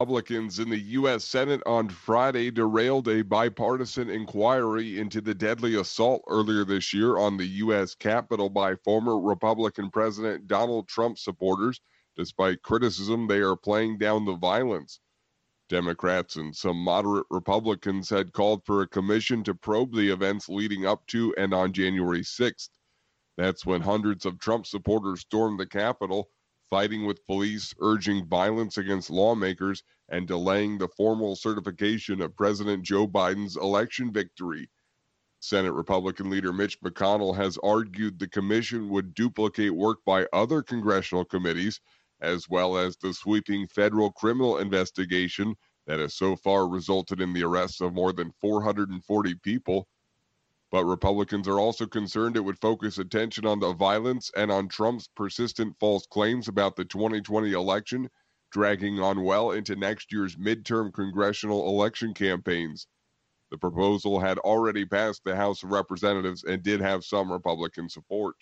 Republicans in the U.S. Senate on Friday derailed a bipartisan inquiry into the deadly assault earlier this year on the U.S. Capitol by former Republican President Donald Trump supporters. Despite criticism, they are playing down the violence. Democrats and some moderate Republicans had called for a commission to probe the events leading up to and on January 6th. That's when hundreds of Trump supporters stormed the Capitol, fighting with police, urging violence against lawmakers, and delaying the formal certification of President Joe Biden's election victory. Senate Republican leader Mitch McConnell has argued the commission would duplicate work by other congressional committees, as well as the sweeping federal criminal investigation that has so far resulted in the arrests of more than 440 people. But Republicans are also concerned it would focus attention on the violence and on Trump's persistent false claims about the 2020 election, dragging on well into next year's midterm congressional election campaigns. The proposal had already passed the House of Representatives and did have some Republican support.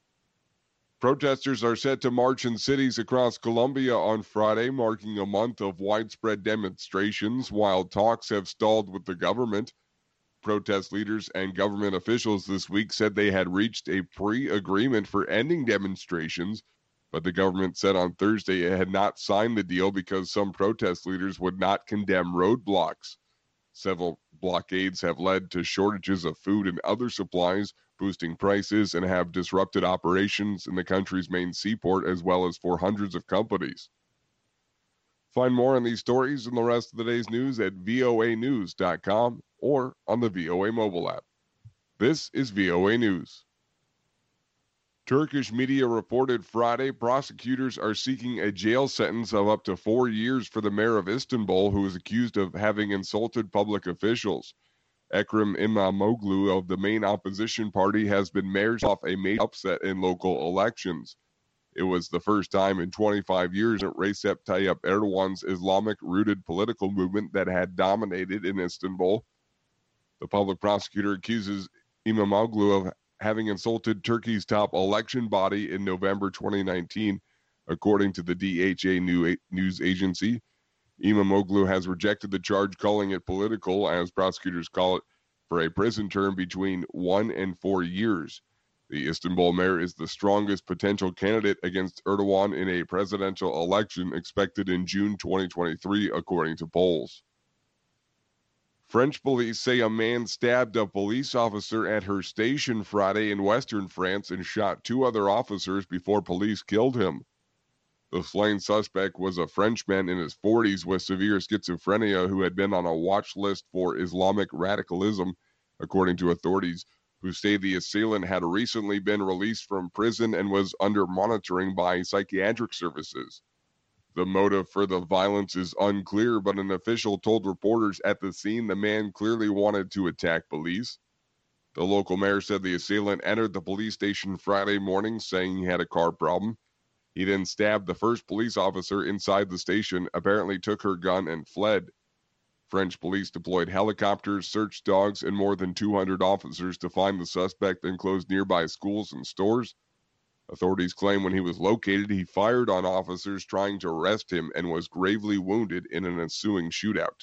Protesters are set to march in cities across Colombia on Friday, marking a month of widespread demonstrations while talks have stalled with the government. Protest leaders and government officials this week said they had reached a pre-agreement for ending demonstrations, but the government said on Thursday it had not signed the deal because some protest leaders would not condemn roadblocks. Several blockades have led to shortages of food and other supplies, boosting prices, and have disrupted operations in the country's main seaport as well as for hundreds of companies. Find more on these stories and the rest of the day's news at voanews.com or on the VOA mobile app. This is VOA News. Turkish media reported Friday prosecutors are seeking a jail sentence of up to 4 years for the mayor of Istanbul, who is accused of having insulted public officials. Ekrem İmamoğlu of the main opposition party has been mayored off a major upset in local elections. It was the first time in 25 years that Recep Tayyip Erdogan's Islamic-rooted political movement that had dominated in Istanbul. The public prosecutor accuses İmamoğlu of having insulted Turkey's top election body in November 2019, according to the DHA news agency. İmamoğlu has rejected the charge, calling it political, as prosecutors call it, for a prison term between 1 and 4 years. The Istanbul mayor is the strongest potential candidate against Erdogan in a presidential election expected in June 2023, according to polls. French police say a man stabbed a police officer at her station Friday in western France and shot 2 other officers before police killed him. The slain suspect was a Frenchman in his 40s with severe schizophrenia who had been on a watch list for Islamic radicalism, according to authorities, who say the assailant had recently been released from prison and was under monitoring by psychiatric services. The motive for the violence is unclear, but an official told reporters at the scene the man clearly wanted to attack police. The local mayor said the assailant entered the police station Friday morning saying he had a car problem. He then stabbed the first police officer inside the station, apparently took her gun and fled. French police deployed helicopters, search dogs, and more than 200 officers to find the suspect and close nearby schools and stores. Authorities claim when he was located, he fired on officers trying to arrest him and was gravely wounded in an ensuing shootout.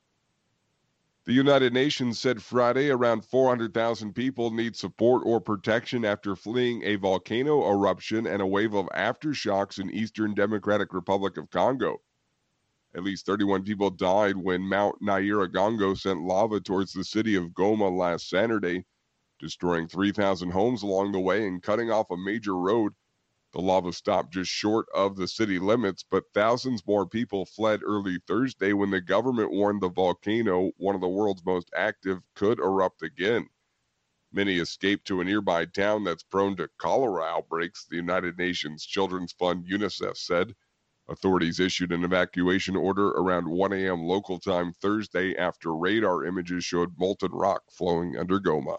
The United Nations said Friday around 400,000 people need support or protection after fleeing a volcano eruption and a wave of aftershocks in Eastern Democratic Republic of Congo. At least 31 people died when Mount Nyiragongo sent lava towards the city of Goma last Saturday, destroying 3,000 homes along the way and cutting off a major road. The lava stopped just short of the city limits, but thousands more people fled early Thursday when the government warned the volcano, one of the world's most active, could erupt again. Many escaped to a nearby town that's prone to cholera outbreaks, the United Nations Children's Fund UNICEF said. Authorities issued an evacuation order around 1 a.m. local time Thursday after radar images showed molten rock flowing under Goma.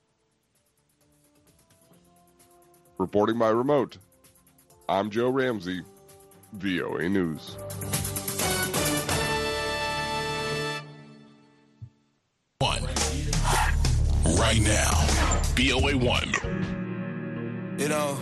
Reporting by remote, I'm Joe Ramsey, VOA News. Right now, VOA1. You know,